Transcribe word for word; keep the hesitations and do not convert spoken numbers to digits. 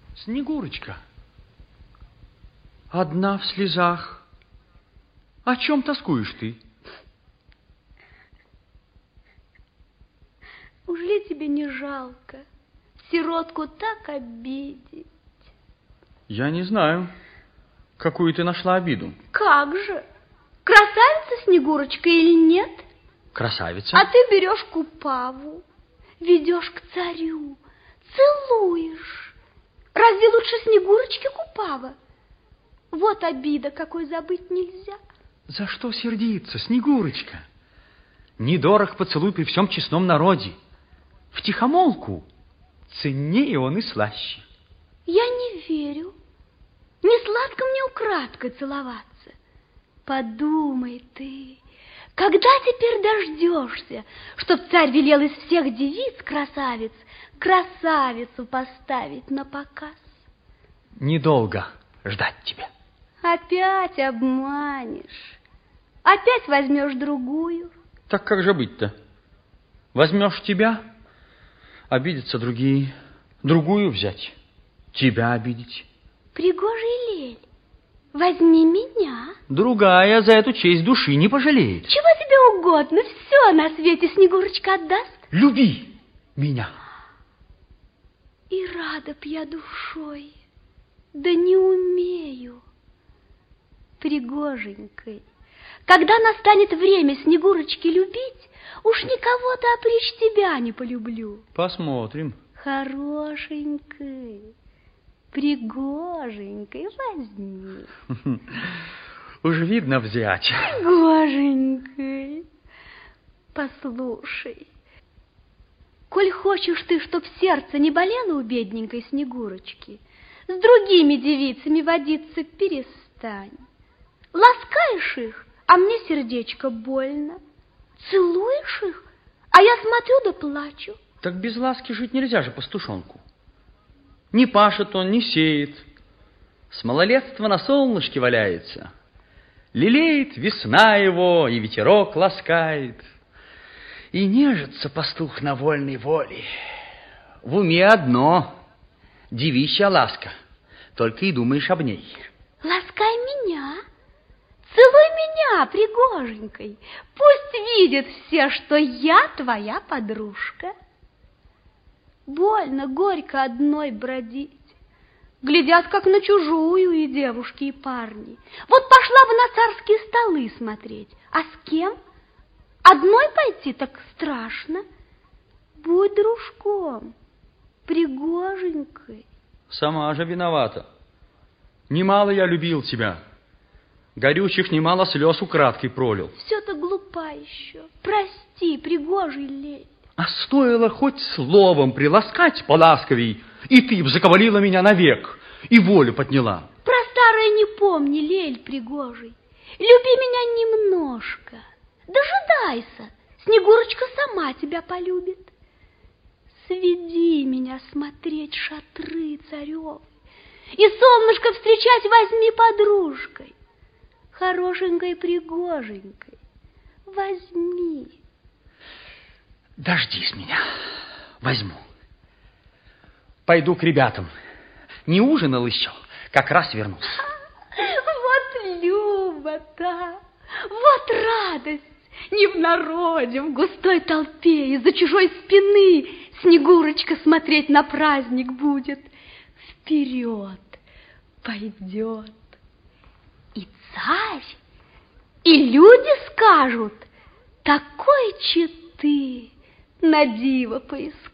Снегурочка, одна в слезах. О чем тоскуешь ты? Уж ли тебе не жалко сиротку так обидеть? Я не знаю, какую ты нашла обиду. Как же? Красавица Снегурочка или нет? Красавица. А ты берешь Купаву, ведешь к царю, целуешь. Разве лучше Снегурочки Купава? Вот обида, какой забыть нельзя. За что сердиться, Снегурочка? Недорог поцелуй при всем честном народе. Втихомолку ценнее он и слаще. Я не верю. Не сладко мне украдкой целоваться. Подумай ты, когда теперь дождешься, чтоб царь велел из всех девиц красавиц красавицу поставить на показ? Недолго ждать тебя. Опять обманешь. Опять возьмешь другую. Так как же быть-то? Возьмешь тебя, обидятся другие. Другую взять, тебя обидеть. Пригожий лель, возьми меня. Другая за эту честь души не пожалеет. Чего тебе угодно, все на свете Снегурочка отдаст. Люби меня. И рада б я душой, да не умею. Пригоженькой, когда настанет время Снегурочки любить, уж никого-то опричь тебя не полюблю. Посмотрим. Хорошенькой, пригоженькой возьми. Уж видно взять. Пригоженькой, послушай, коль хочешь ты, чтоб сердце не болело у бедненькой Снегурочки, с другими девицами водиться перестань. Ласкаешь их, а мне сердечко больно. Целуешь их, а я смотрю да плачу. Так без ласки жить нельзя же, пастушонку. Не пашет он, не сеет. С малолетства на солнышке валяется. Лелеет весна его, и ветерок ласкает. И нежится пастух на вольной воле. В уме одно — девичья ласка. Только и думаешь об ней. Ласкай меня, целуй меня, пригоженькой. Пусть видят все, что я твоя подружка. Больно, горько одной бродить. Глядят, как на чужую, и девушки, и парни. Вот пошла бы на царские столы смотреть. А с кем? Одной пойти так страшно. Будь дружком, пригоженькой. Сама же виновата. Немало я любил тебя. Горючих немало слез украдкой пролил. Все-то глупа еще. Прости, пригожий лель. А стоило хоть словом приласкать поласковей, и ты б заковалила меня навек, и волю подняла. Про старое не помни, лель пригожий. Люби меня немножко. Дожидайся, Снегурочка сама тебя полюбит. Сведи меня смотреть шатры царев, и солнышко встречать возьми подружкой. Хорошенькой пригоженькой возьми. Дождись меня, возьму. Пойду к ребятам. Не ужинал еще, как раз вернусь. Вот люба-то, вот радость. Не в народе, в густой толпе, из-за чужой спины Снегурочка смотреть на праздник будет. Вперед пойдет. И царь, и люди скажут, такой четы на диво поискать.